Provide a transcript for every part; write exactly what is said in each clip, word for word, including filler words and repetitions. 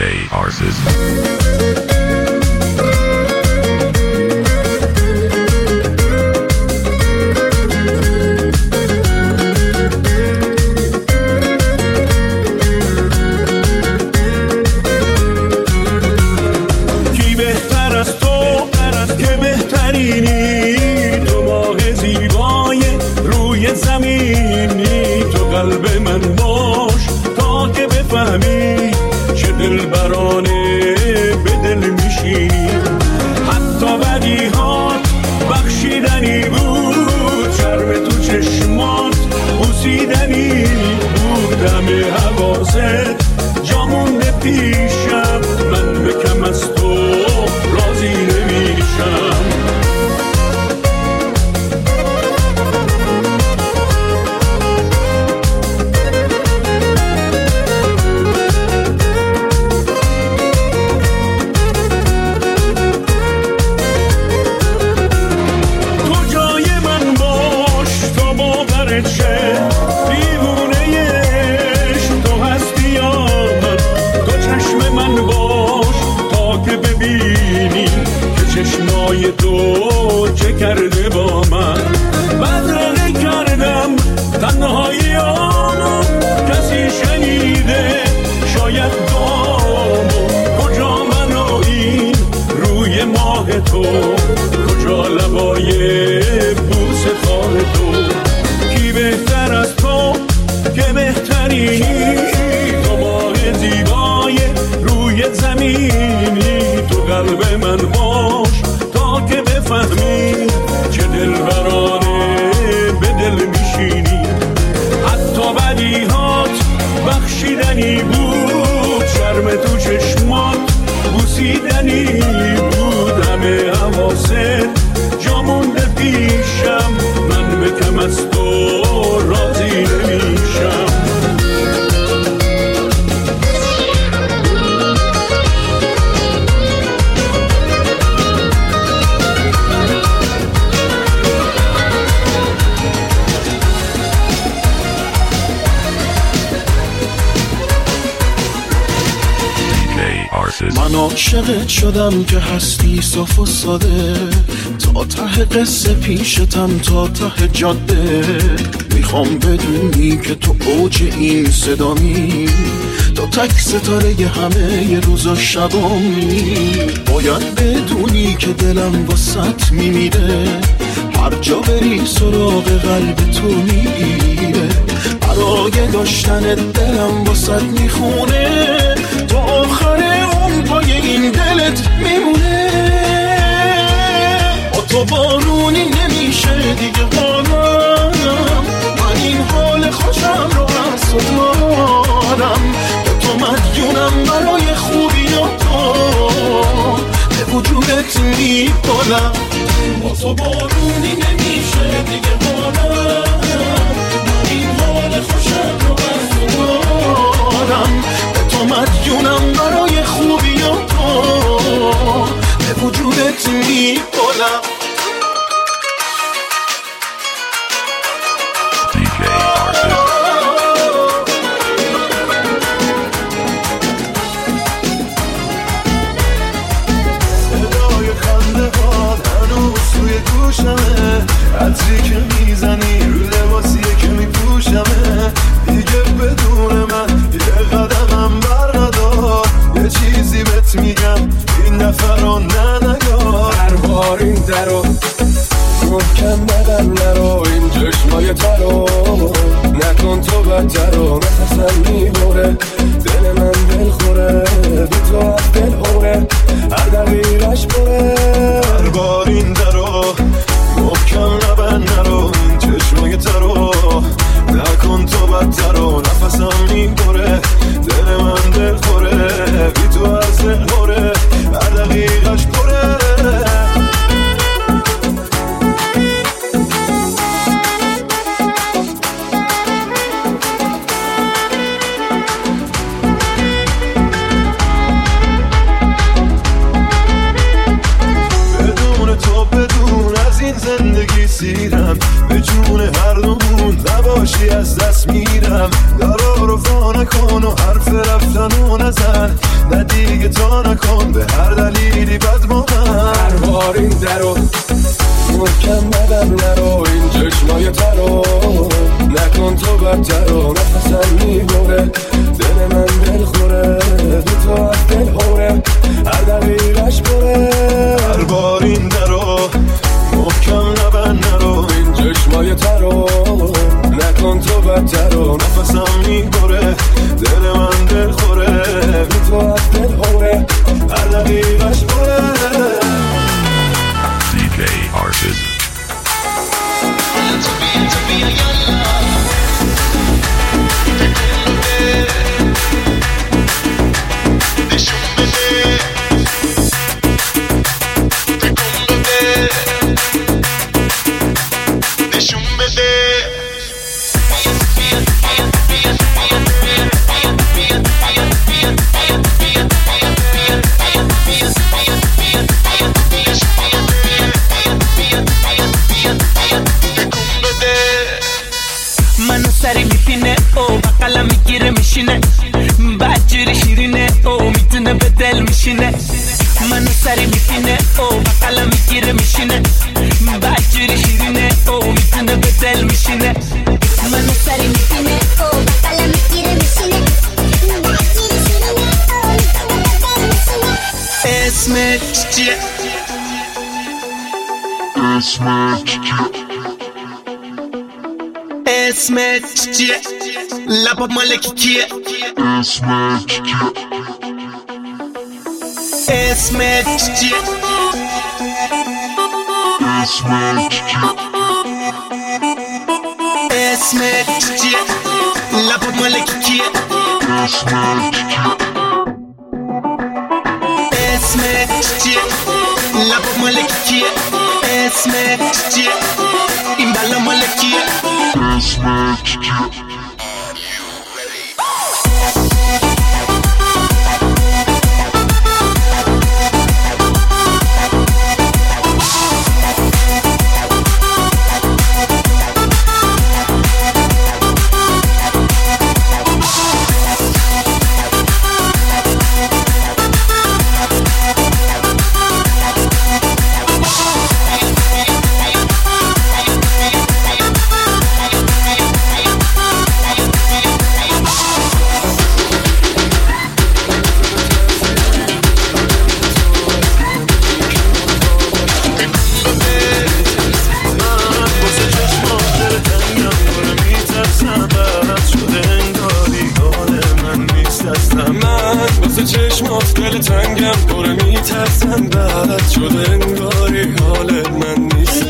جی Arsis. من عاشقت شدم که هستی صاف و ساده، تا ته قصه پیشتم تا ته جاده. میخوام بدونی که تو اوج این صدامی، تا تک ستاره همه ی روزا شبامی. باید بدونی که دلم واسط میمیره، هر جا بری سراغ قلب تو میگیره. برای داشتن دلم واسط میخونه، تا آخر اون پای این دلت میمونه. با تو بارونی نمیشه دیگه حالم، من این حال خوشم رو از تو دارم. با تو مدیونم برای خوبی تو، به وجودت میپالم. با تو بارونی نمیشه دیگه حالم، من این حال خوشم رو از تو دارم. تو مدیونم برای خوبی تو، به وجودت میپالم. دی جی Arsis. صدای خنده باد هنوز توی گوشمه، عطری که میزنی رو لباسیه که میپوشمه. دیگه بدون من یه قدمم بر ندار، یه چیزی بهت میگم این دفعه رو ننگار. هر بار این درو محکم بدم نرو، این چشمای ترو نکن تو بدترو. نفسم میبره دل من دل خوره، بی تو از دل اوره هر دقیقش بره. هر بار این درو محکم نبند نرو، این چشمای ترو نکن تو بدترو. نفسم میبره دل من دل خوره، بی تو از دل خوره هر دقیقش بره. زندگی سیرم به جون هر دومون، نباشی از دست میرم. قرار و تا نکن و حرف رفتن و نزن، نه دیگه تا نکن به هر دلیلی بد با من. هر بار این درو محکم ندم نرو، این چشمای ترو نکن تو بدترو. نفسم میبره دل من دل خوره، بی تو از دل خوره هر دقیقش بره. هر بار این درو محکم نبند نرو، این چشمای ترو نکن تو بدترو. نفسم میبره دل من دل خوره، بی تو از دل خوره هر دقیقش بره. دی جی Artist. سری میپینه او بقلم میگیره میشینه، بدجوری شیرینه او میتونه به دل میشینه. منو سری میپینه او بقلم میگیره میشینه، بدجوری شیرینه او میتونه به دل میشینه. منو سری میپینه او بقلم میگیره میشینه، بدجوری شیرینه او میتونه به دل میشینه. اسمت چیه؟ اسمت چیه؟ اسمت چیه؟ لبا مالکی کیه؟ اسمت چیه؟ اسمت چیه؟ اسمت چیه؟ اسمت چیه؟ لبا مالکی کیه؟ اسمت چیه؟ اسمت چیه؟ لبا مالکی کیه؟ اسمت چیه؟ این بالا مالکیه؟ اسمت چیه؟ چشمات دل تنگم پره میترسم، بعد شده انگاری حال من نیست.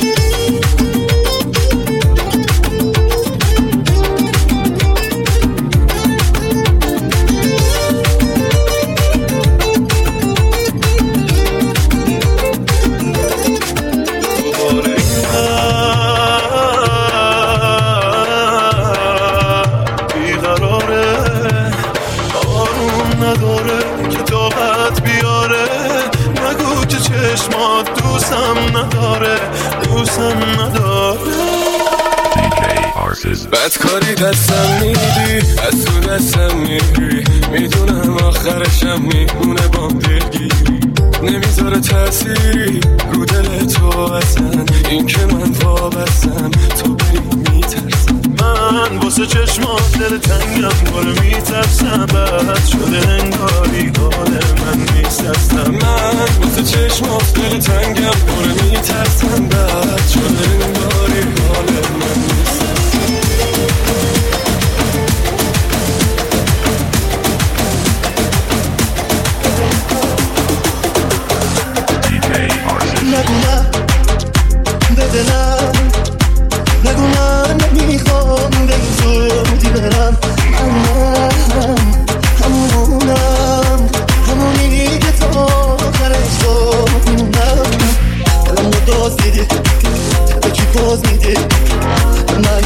چشمات دوستم نداره، دوستم نداره. دی جی Artist. بدکاری دستم میدی از تو دستم میری، میدونم آخرشم میمونه با دلگیری. نمیذاره تأثیری رو دل تو اصلا، این که من وابستم تو بری میترسم. من واسه چشمات دل تنگم پره میترسم، بعد شده انگاری حال من نیست اصلا. من واسه چشمات دل تنگم پره میترسم، بعد شده انگاری حال من نیست. دی جی Artist. نگو نه به دلم، نگو من نمیخوام به این زودی برم. من همونم، همونی که تا آخرش با میمونم. دلم رو داز دیدی به کی پاز میدی، من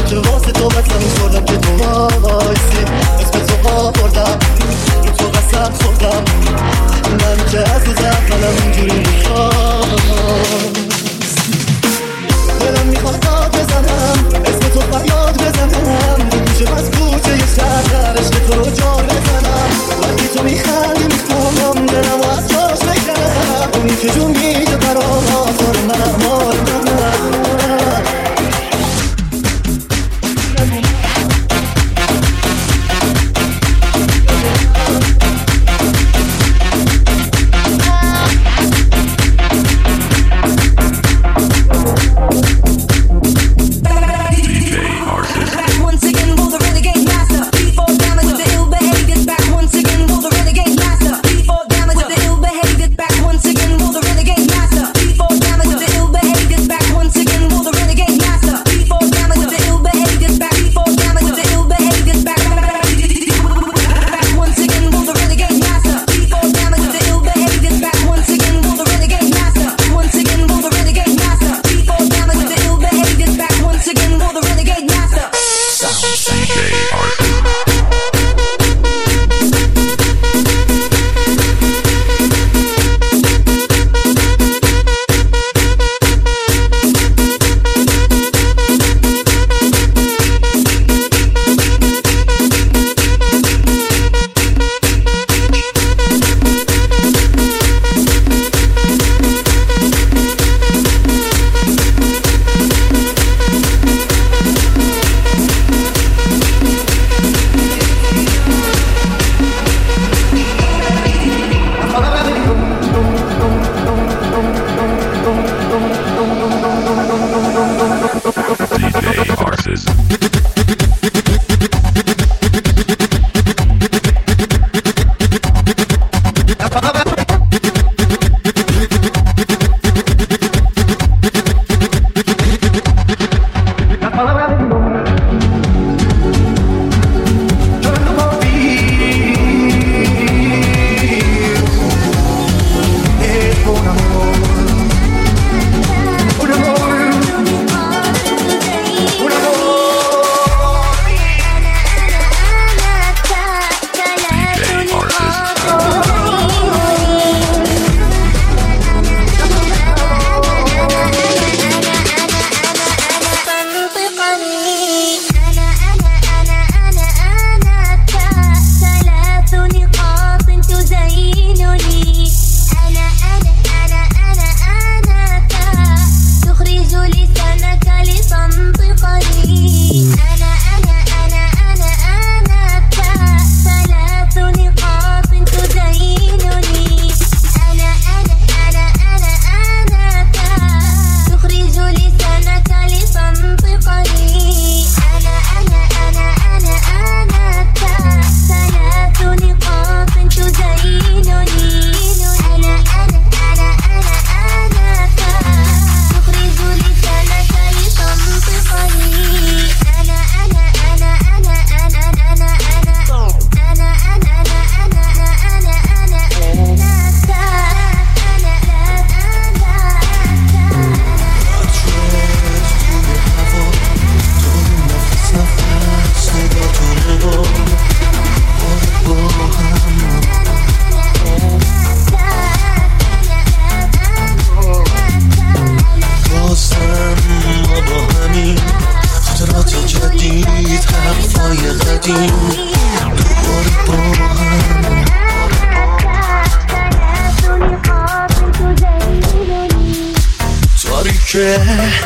تاریکه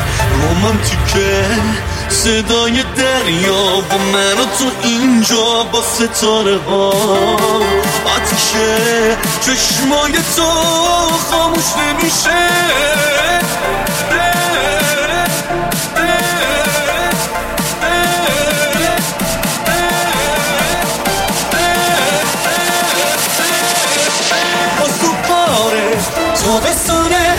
رومانتیکه صدای دریا با من و تو اینجا با ستاره ها آتیشه چشمای تو خاموش نمیشه تابستونه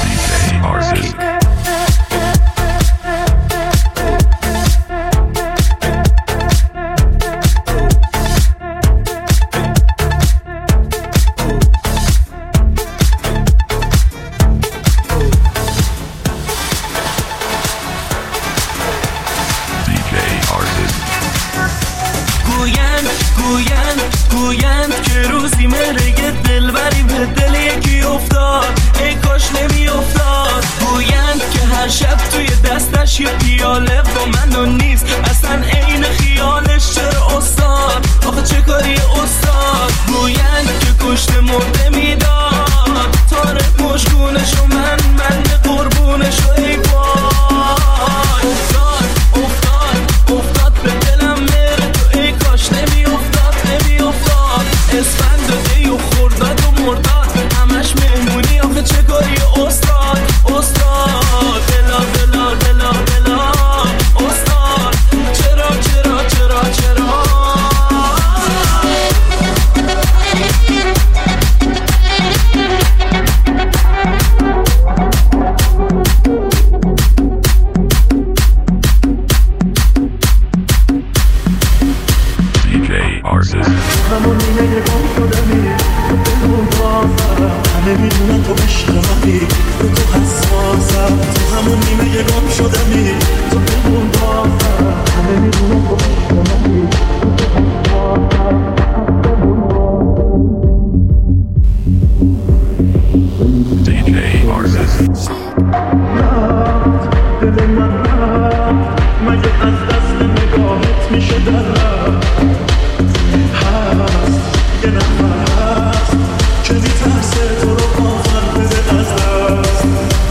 گویند گویند گویند که روزی مهرگه دلبری به دل یکی افتاد ای کاش نمی افتاد گویند که هر شب توی دستش یه پیاله با من و نیست اصلا عین خیالش چرا استاد آخه چه کاری استاد گویند که کشته مرده میداد تاره مشکونش و من من قربونش و ای وای افتاد افتاد افتاد به دلم مهر تو ای کاش نمی افتاد نمی افتاد اسفند و دی و خورداد و مرداد همش مهمونی آخه چه کاری استاد استاد دلا دلا دلا دلا استاد چرا چرا چرا چرا دی جی Arsis. بازم همه میدونن تو عشق منی رو تو حساسم تو همون نیمه گم شدمی تو بمون بازم همه میدونن تو عشق منی رو تو حساسم دی جی Arsis. دل من رفت مگه از دست نگاهت میشه در رفت هست یه نفر هست که میترسه تو رو آخر بده از دست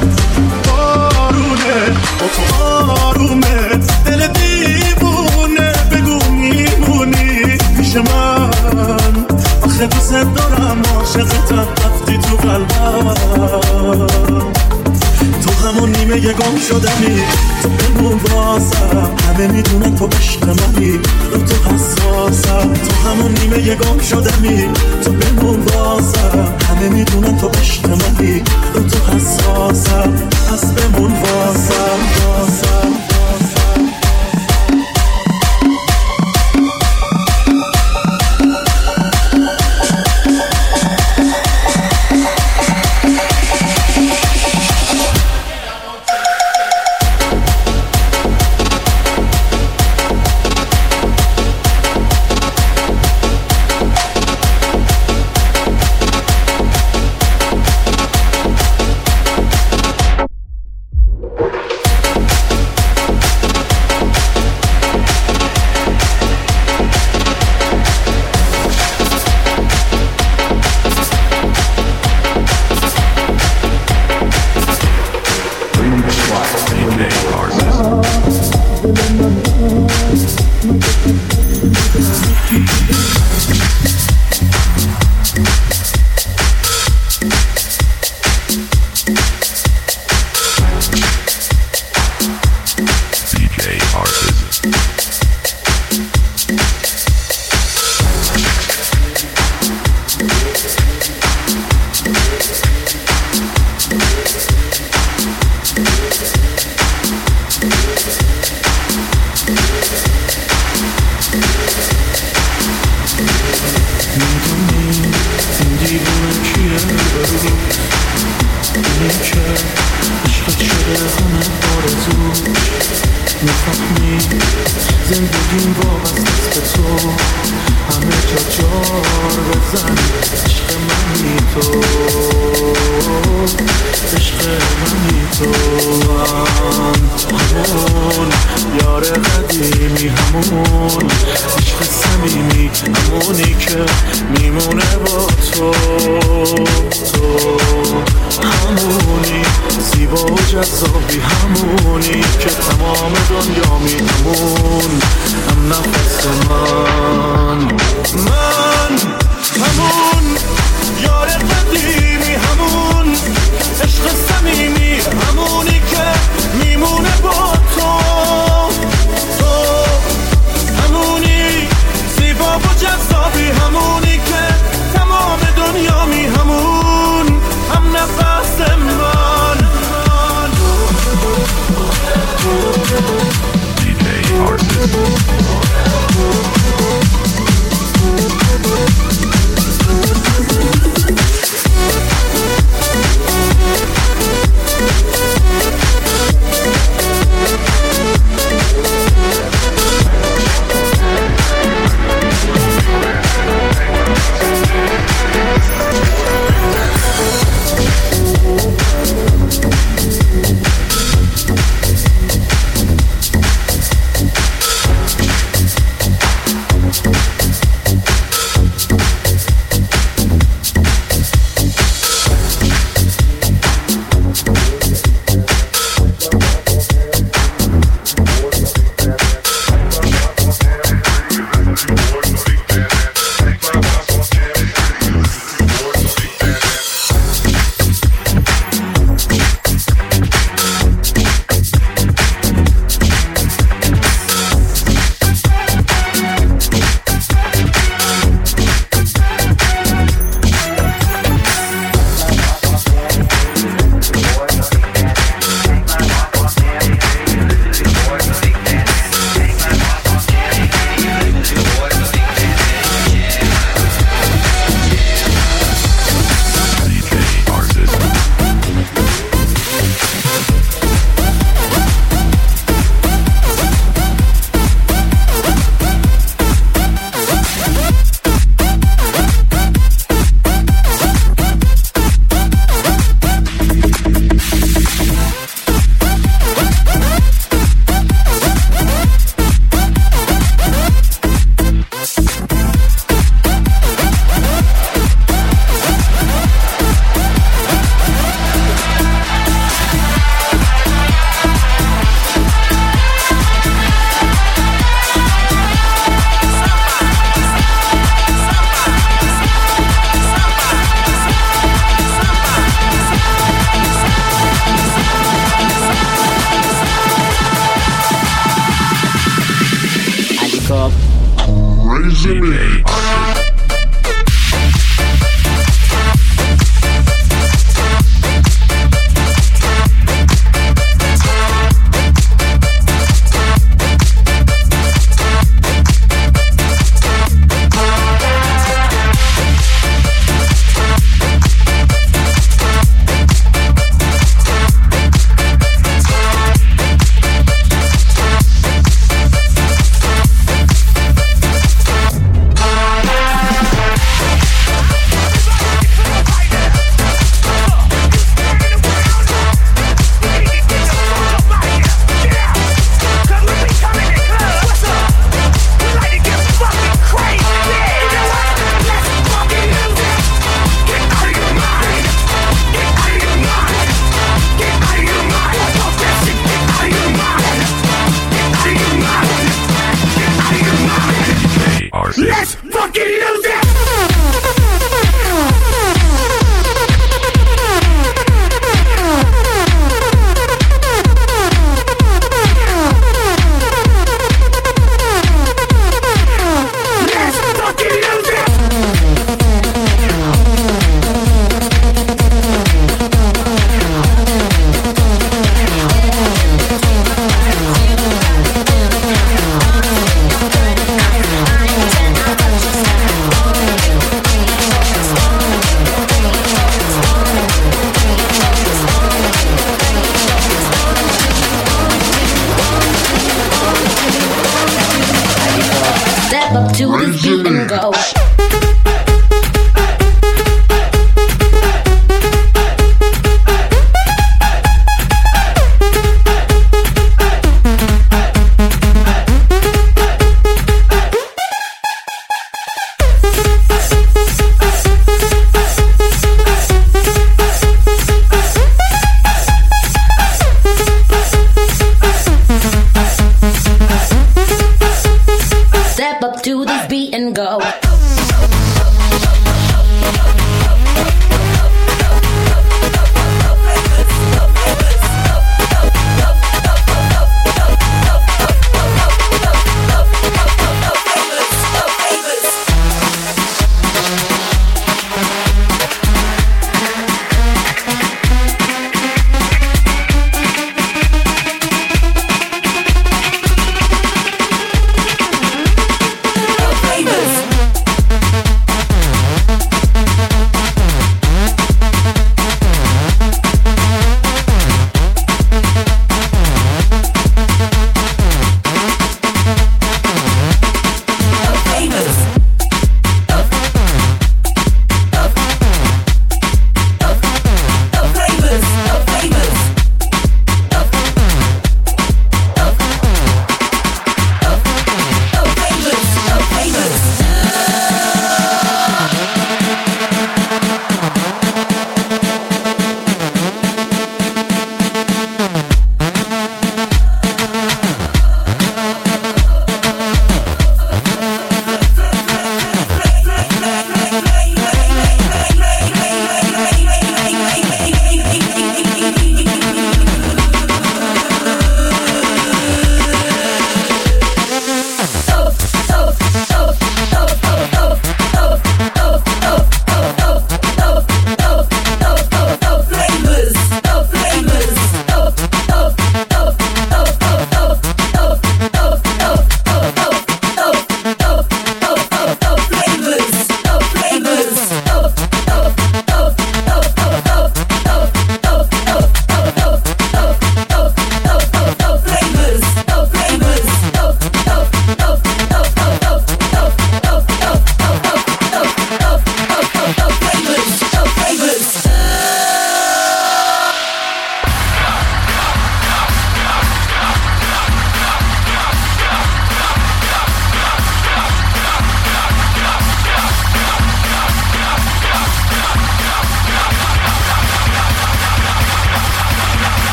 آرونه با تو آرومه دل دیوونه بگو میمونی پیش من آخه دوست دارم عاشقتم رفتی تو قلبم تو همون نیمه گم شدمی تو بمون بازم همه میدونن تو عشق منی رو تو حساسم تو همون نیمه گم شدمی تو بمون بازم همه میدونن تو عشق منی رو تو حساسم پس بمون بازم بازم بازم زندگیم وابسته به تو همه جا جار بزن عشق منی تو عشق منی تو همون یار قدیمی همون عشق صمیمی همونی که میمونه با تو تو همونی زیبا و جذابی همونی که تمام دنیا میتمون هم نفس من من همون یار قدیمی همون عشق صمیمی همونی که میمونه با تو تو همونی زیبا و جذابی همونی که تمام دنیا می همون هم نفس من دی جی Arsis. Wake up. Crazy me. Let's fucking use it! Up to the beat and go. Step up to this beat and go.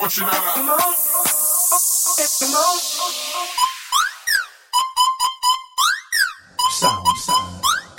Sound, sound.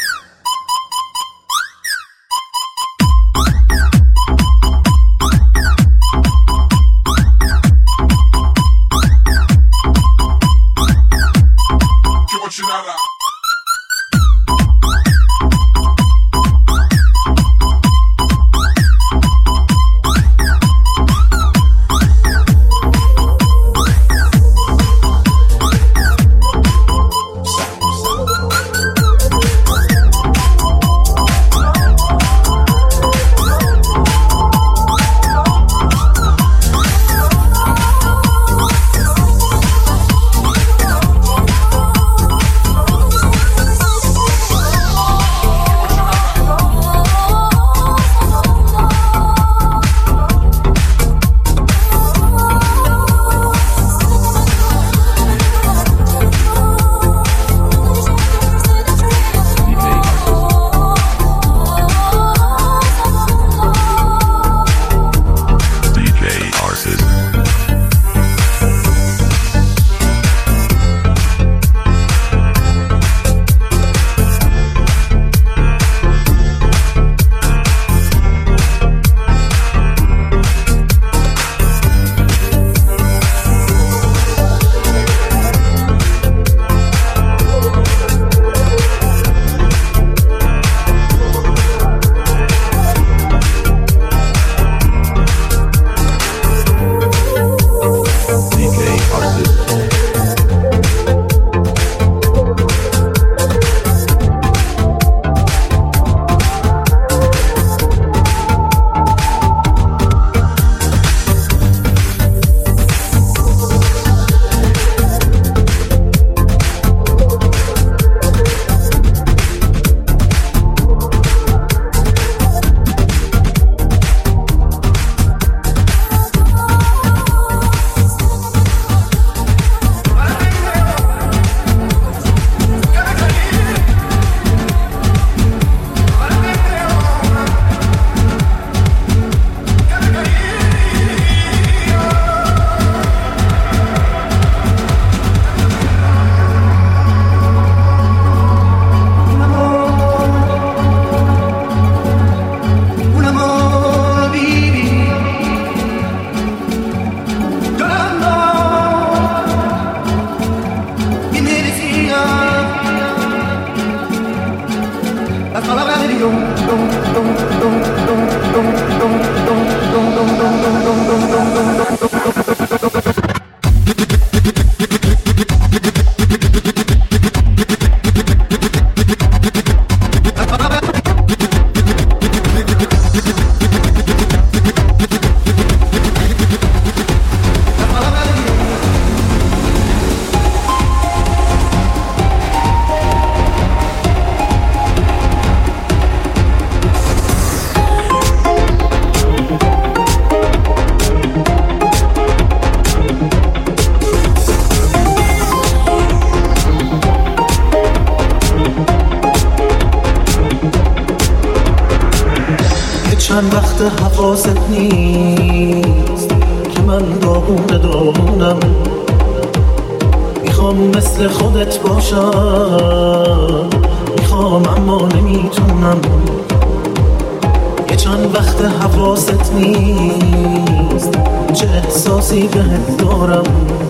چند وقت حواست نیست که من داغونه داغونم، میخوام مثل خودت باشم، میخوام اما نمیتونم. یه چند وقت حواست نیست چه احساسی بهت دارم،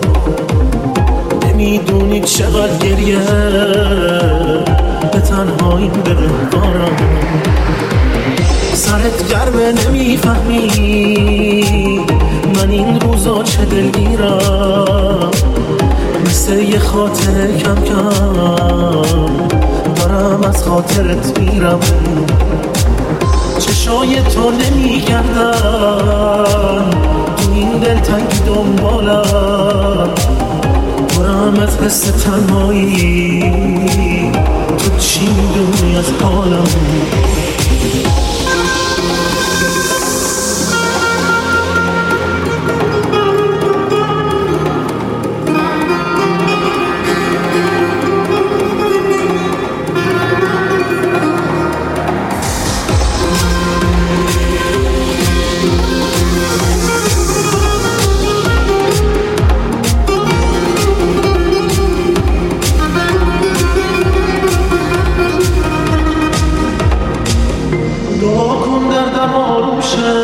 نمیدونی چقدر گریه به تنهایی بهت دارم. سرت گرمه نمیفهمی من این روزا چه دلگیرم، مثل یه خاطر کم کم دارم از خاطرت میرم. چشای تو نمیگردن تو این دلتنگی دنبالم، دارم از حس تنهایی. تو چی میدونی از حالم؟ باشه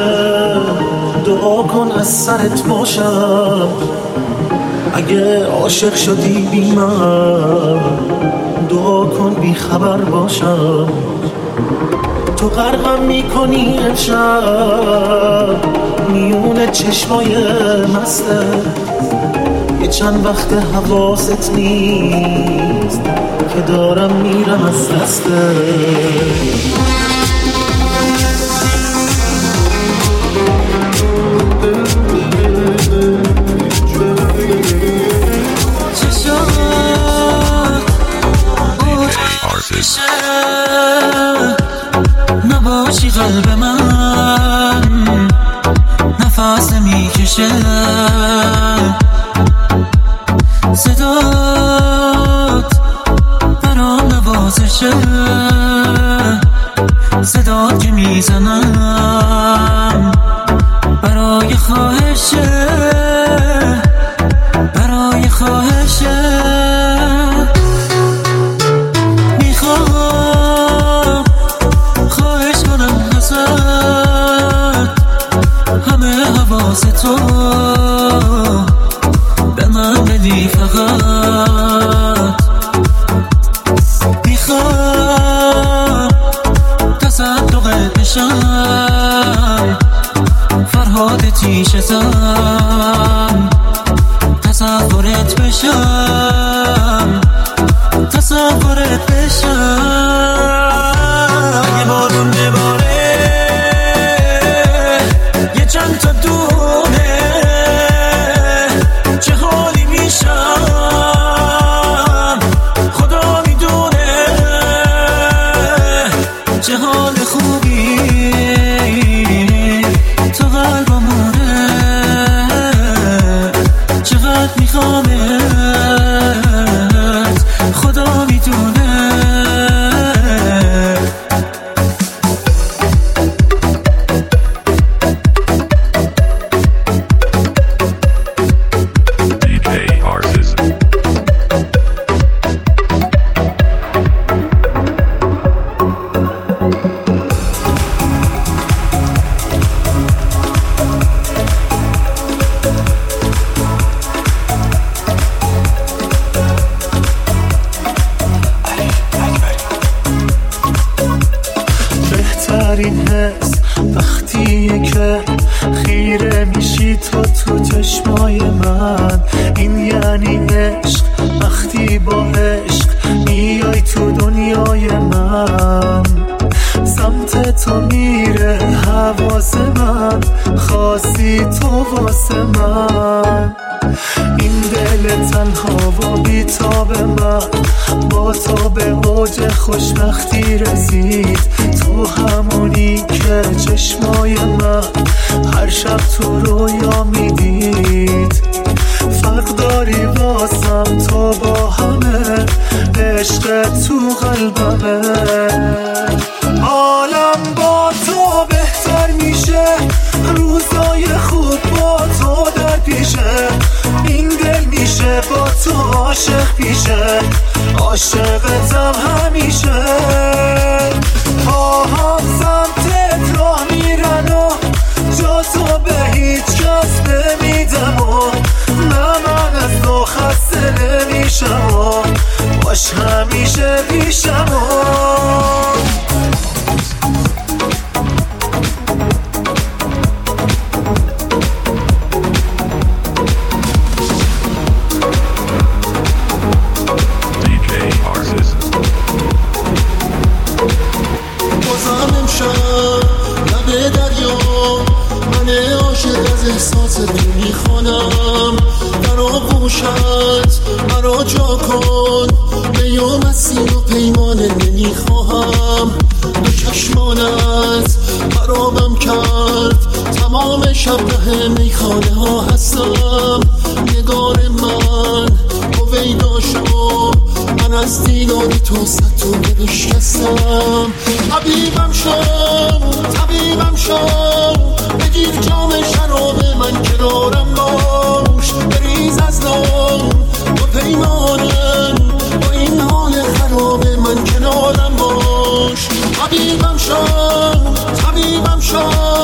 دعا کن از سرت باشم اگه عاشق شدی بی من دعا کن بی خبر باشم تو غرقم میکنی امشب میون چشمای مسته یه چند وقت حواست نیست که دارم میرم از دسته نباشی قلب من نفس میکشه صدات برام نوازشه صدات که میزنم برای خواهشه برای خواهشه تو به من بدی فقط میخوام تصدقت بشم فرهاد تیشتم تصورت بشم تصورت بشم اگه بارون بباره یه چند تا دونه چه حالی میشم خدا میدونه چه حال خوبی تو قلبمونه چقدر میخوامت خدا میدونه بهترین حس وقتیه که خیره میشی تو تو چشمای من این یعنی عشق وقتی با عشق میای تو دنیای من سمت تو میره حواس من خاصی تو واسه من این دل تنها و بی‌تاب من با تو به اوج خوشبختی رسید تو همونی که چشمای من هر شب تو رویا میدید فرق داری واسم تو با همه عشق تو قلبمه عالم با تو بهتر میشه روزای خوب با تو در پیشه این دل میشه با تو عاشق پیشه عاشقتم همیشه پاهام سمتت راه میرن و جا تو به هیچ کس نمیدم و نه من از تو خسته نمیشم و باش همیشه پیشم و احساست میخوانم در آغوشت مرا جا کن بیام مسیر و پیمانه نمیخواهم دو چشمانت خرابم کرد تمام شب ره میخانه ها هستم نگار من هویدا شو من از دیدار تو ستونه بشکستم طبیبم شو طبیبم شو بگیر جام شراب من کنارم باش بریز از نام با پیمانم با این حال خراب من کنارم باش طبیبم شو طبیبم شو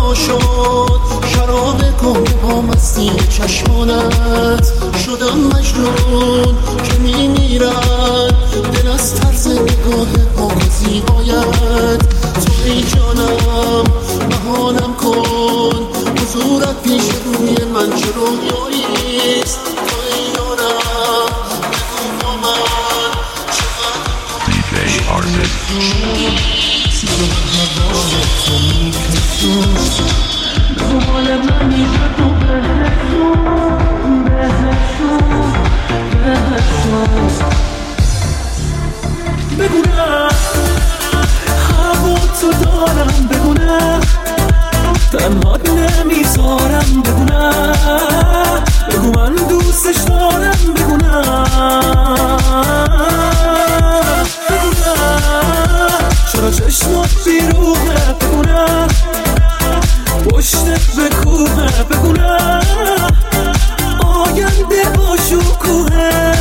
فنا شد شراب گونه با مستی چشمانت شدم مجنون که میمیرد دل از طرز نگاه ها زیبایت تو ای جانم بهانم کن حضورت پیش روی من چه رویاییست تو ای یارم بگو با من چقدر دی جی Artist حال منی تو بهتون بهتون بهتون بگونه هوا تو دارم بگونه تنهات نمیذارم بگونه بگو من دوستش دارم بگونه بگونه چرا چشمات بیرونه بگونه پشتت به کوه بگونه آینده با شکوه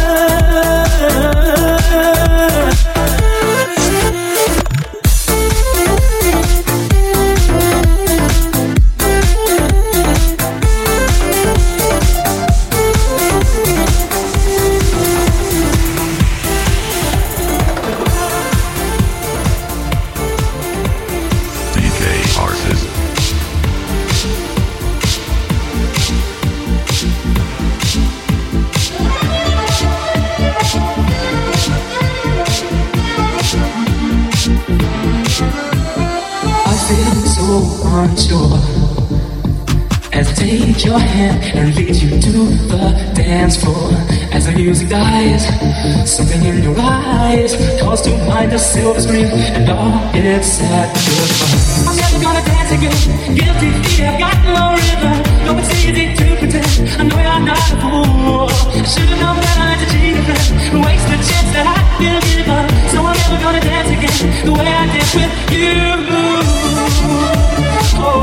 unsure as I take your hand and lead you to the dance floor. As the music dies, something in your eyes calls to mind a silver screen, and all it's said goodbye. I'm never gonna dance again. Guilty feet have got no rhythm. No, it's easy to pretend. I know you're not a fool. I should've known better than to cheat a friend, waste the chance that I could give up. So I'm never gonna dance again the way I did with you. Oh.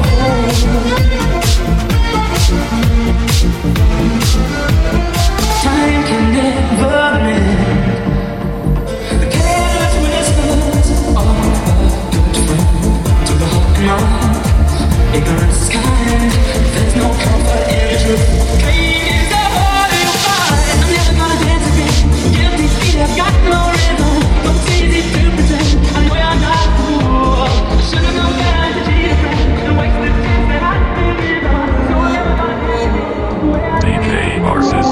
Time can never mend the careless whispers of a good friend to the heart and mind. Ignorance is kind. There's no comfort in the truth. Pain is the harder you find. I'm never gonna dance again. Guilty feet have got no rhythm. But it's easy to pretend. I know you're not a fool. I should've known better to cheat a friend and waste the chance that I could give up. So I'm never gonna dance again. D J Artist.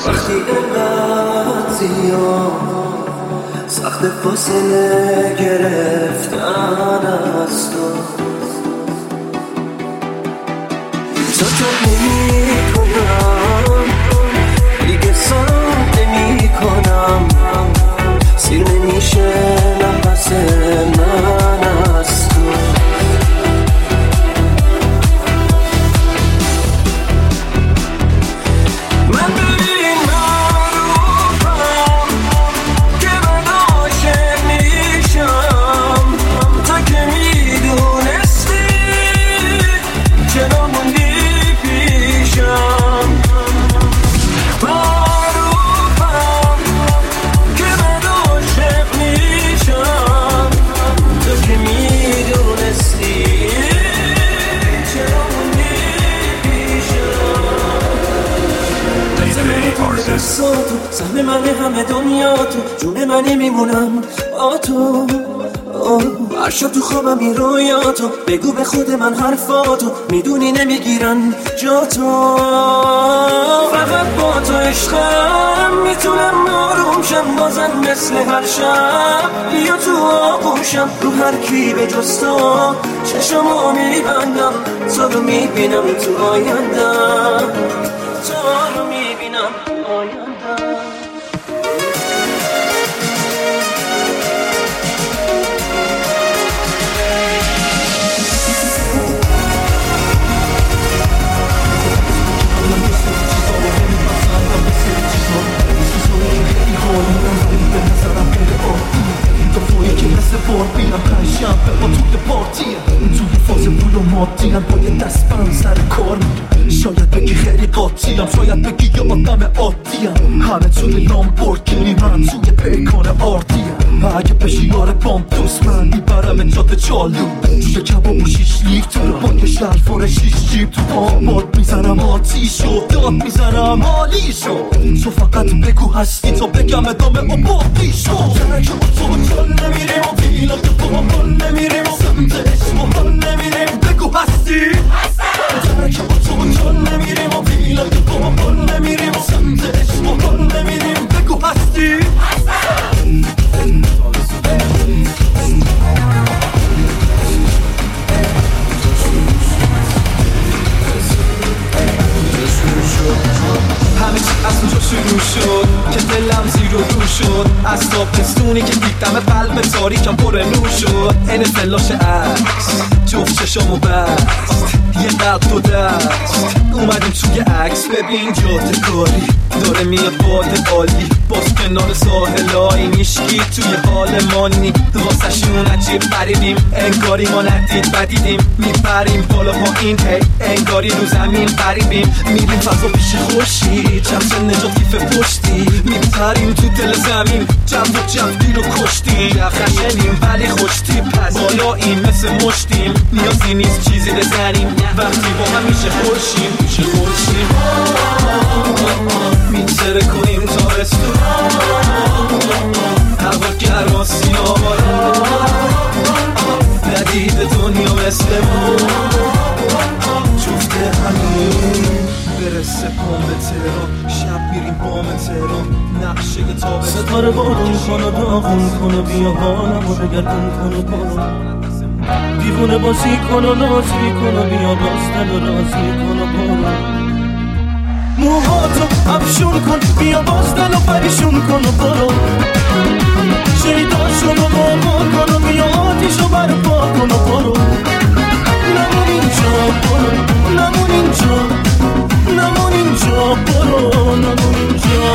وقتی اینقدر زیاد سخت فاصله گرفتن از تو تو تو نمی کنم دیگه سام نمی کنم سیر نمیشه نفس من از تو من ببین معروفم که من عاشق میشم تا که میدونستی چرا موندی پیشم معروفم که من عاشق میشم تا که میدونستی چرا موندی پیشم سهم من همه دنیا تو جون منی میمونم با تو هر شب تو خوابم این رویاتو بگو به خود من حرفاتو میدونی نمیگیرن جا تو فقط با تو عشقم میتونم آروم شم بازم مثل هر شب بیا تو آغوشم رو هر کی به جز تو چشمو میبندم تو رو میبینم تو آیندم تو رو میبینم آیندم بار بیرم پنجشنبه با توی پارتیه توی فاز پول و مادیم باید دست برم سر کار میرم شاید بگی خیلی قاطیم شاید بگی یه آدم عادیم همه توی لامبورگینی من توی پیکان آردیم اگه بشی یار بام دوست من میبرم جاده چالو توی کباب و شیش لیک تو رو با یه شلوار شیش جیب تو آباد میزنم آتیشو داد میزنم حالیشو تو فقط بگو هستی تا بگم ادامه و باقیشو ترک و تو جل نمیریم و پیلا که با هم بال نمیریم و سمت عشق و حال نمیریم بگو هستی ترک و تو جل نمیریم و پیلا که با هم بال نمیریم و سمت عشق و حال نمیریم بگو هستی همه چی از اونجا شروع شد که دلم زیر و رو شد از تابستونی که دیدم قلب تاریکم پر نور شد این فلاش عکس جفت چشامو بست یه قلب دو دست اومدیم توی عکس ببین جاده کاری داره میاد باد عالی باز کنار ساحلای نیشکی توی حال مانی واسه شون عجیب غریبیم انگاری ما ندید بدیدیم میپریم بالا پایین هی انگاری رو زمین غریبیم میریم فضا پیش خوشی چند نجات کیف پشتی میپریم تو دل زمین جمع و جمعی رو کشتیم خشنیم ولی خوشتی پس بالاییم مثل مشتیم نیازی نیست چیزی بزنیم وقتی با هم میشه خوشیم میشه خوشیم میتره کنیم تابستون هوا گرم و سیاه ندید دنیا مثل ما جفته همین برسه پام به تهران شب میریم بام تهران نقشه تابستون ستاره بارون کن و داغون کن و بیا حالم و بگردون کن و برو دیوونه بازی کن و نازی کن و بیا باز دل و رازی کن و برو موهاتو افشون کن بیا باز دل و پریشون کن و برو شیداشو رو بابا کن و بیا آتیشو برپا کن و برو نمون اینجا برو نمون اینجا نمون اینجا برو نمون اینجا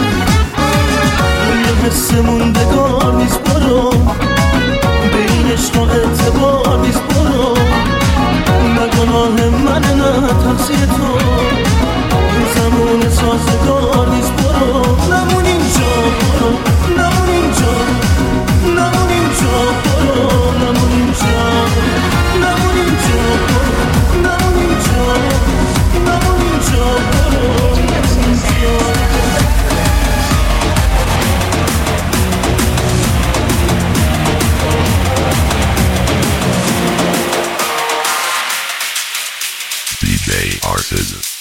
یه حس موندگار نیست برو به این عشق و اعتبار نیست برو نه گناه منه نه تقصیر تو زمان سازگار نیست برو نمون اینجا برو نمون اینجا نمون اینجا برو نمون اینجا نمون اینجا برو نمون اینجا نمون اینجا برو دی جی Artisan.